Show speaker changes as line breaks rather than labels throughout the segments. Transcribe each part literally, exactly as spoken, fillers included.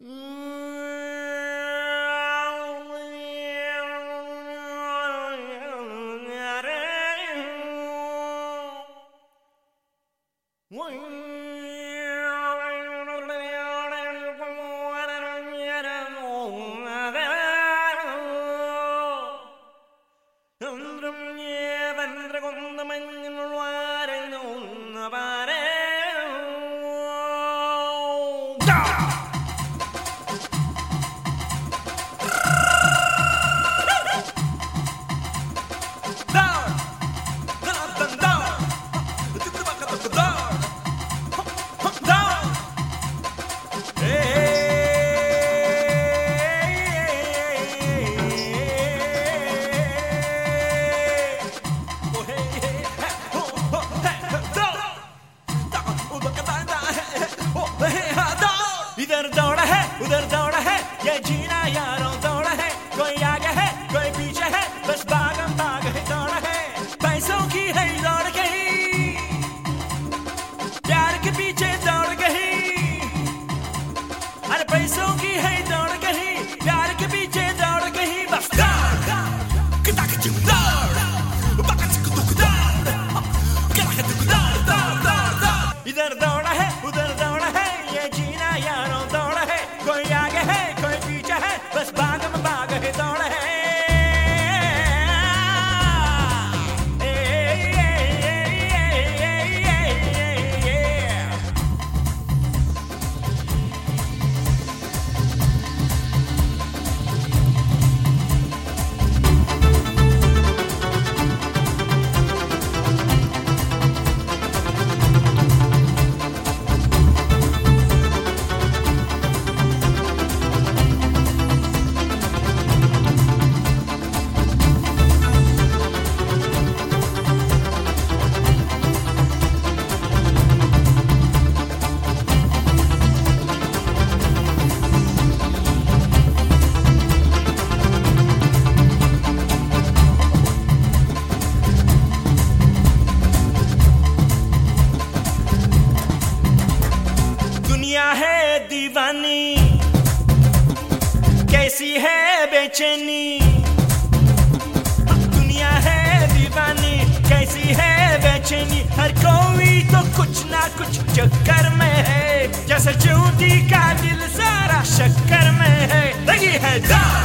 इधर दौड़ है उधर दौड़ है ये जीना यारों दौड़ है। कोई आगे है कोई पीछे है बस भागम भाग है दौड़ है। पैसों की है दौड़ गई प्यार के पीछे दौड़ गई। अरे पैसों की है दौड़ गई प्यार के पीछे दौड़ गई। बस इधर दौड़ है उधर दौड़ है ये जीना यारों दौड़ है। कोई आगे है कोई पीछे है बस भाग में भाग है दौड़ है। है दीवानी कैसी है बेचैनी। दुनिया है दीवानी कैसी है बेचैनी। हर कोई तो कुछ ना कुछ चक्कर में है। जैसे चूंटी का दिल सारा शक्कर में है। लगी है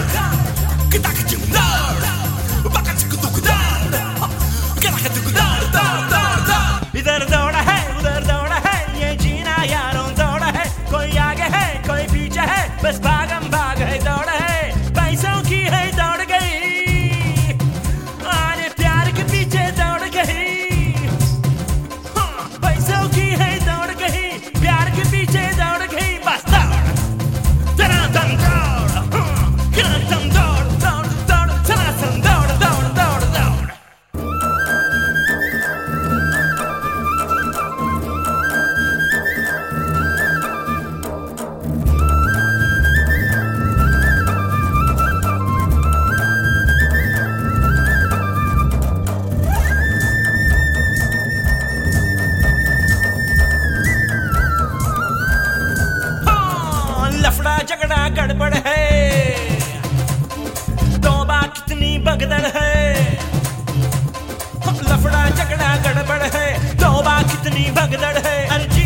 इधर दौड़ा है उधर दौड़ा है ये जीना यारों दौड़ा है। कोई आगे है कोई पीछे है बस भागम भाग है दौड़ है। पैसों की है दौड़ गई अरे प्यार के पीछे दौड़ गई। हाँ, पैसों की है दौड़ गई प्यार के पीछे दौड़ गई। बस दौड़ तेरा दम दौड़ तेरा दम दौड़ दौड़ दौड़ तेरा दम दौड़ दौड़ दौड़ दौड़। लफड़ा झगड़ा गड़बड़ है तौबा कितनी भगदड़ है। लफड़ा झगड़ा गड़बड़ है तौबा कितनी भगदड़ है।